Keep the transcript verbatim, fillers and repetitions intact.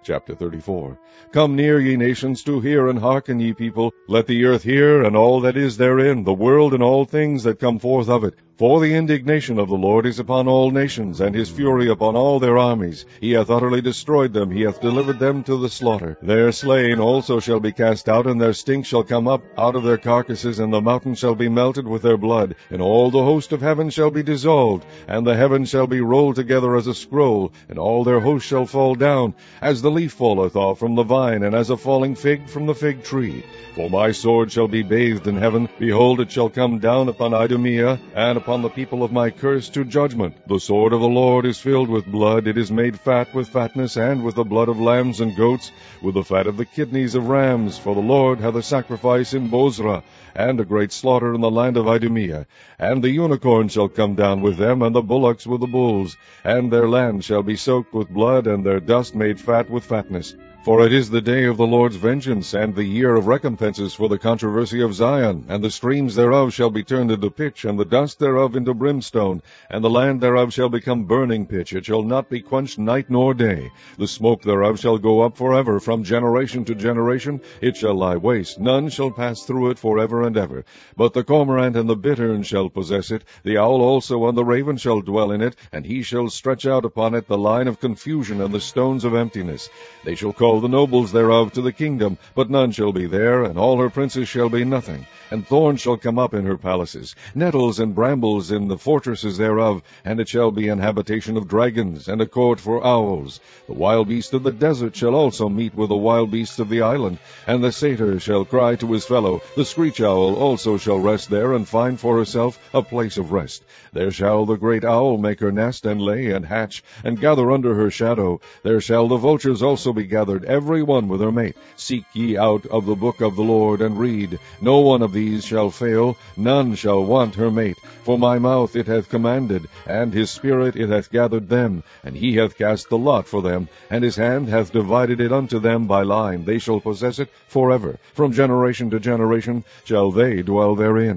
Chapter thirty-four. Come near, ye nations, to hear, and hearken, ye people. Let the earth hear, and all that is therein, the world and all things that come forth of it. For the indignation of the Lord is upon all nations, and his fury upon all their armies. He hath utterly destroyed them, he hath delivered them to the slaughter. Their slain also shall be cast out, and their stink shall come up out of their carcasses, and the mountains shall be melted with their blood, and all the host of heaven shall be dissolved, and the heavens shall be rolled together as a scroll, and all their hosts shall fall down, as the leaf falleth off from the vine, and as a falling fig from the fig tree. For my sword shall be bathed in heaven. Behold, it shall come down upon Idumea, and upon the people of my curse to judgment. The sword of the Lord is filled with blood. It is made fat with fatness, and with the blood of lambs and goats, with the fat of the kidneys of rams. For the Lord hath a sacrifice in Bozrah, and a great slaughter in the land of Idumea. And the unicorn shall come down with them, and the bullocks with the bulls. And their land shall be soaked with blood, and their dust made fat with fatness. For it is the day of the Lord's vengeance, and the year of recompenses for the controversy of Zion. And the streams thereof shall be turned into pitch, and the dust thereof into brimstone. And the land thereof shall become burning pitch. It shall not be quenched night nor day. The smoke thereof shall go up forever. From generation to generation it shall lie waste. None shall pass through it forever and ever. But the cormorant and the bittern shall possess it. The owl also and the raven shall dwell in it. And he shall stretch out upon it the line of confusion and the stones of emptiness. They shall call the nobles thereof to the kingdom, but none shall be there, and all her princes shall be nothing. And thorns shall come up in her palaces, nettles and brambles in the fortresses thereof, and it shall be an habitation of dragons, and a court for owls. The wild beast of the desert shall also meet with the wild beasts of the island, and the satyr shall cry to his fellow. The screech owl also shall rest there, and find for herself a place of rest. There shall the great owl make her nest, and lay, and hatch, and gather under her shadow. There shall the vultures also be gathered, every one with her mate. Seek ye out of the book of the Lord, and read. No one of these shall fail, none shall want her mate. For my mouth it hath commanded, and his spirit it hath gathered them, and he hath cast the lot for them, and his hand hath divided it unto them by line. They shall possess it forever. From generation to generation shall they dwell therein.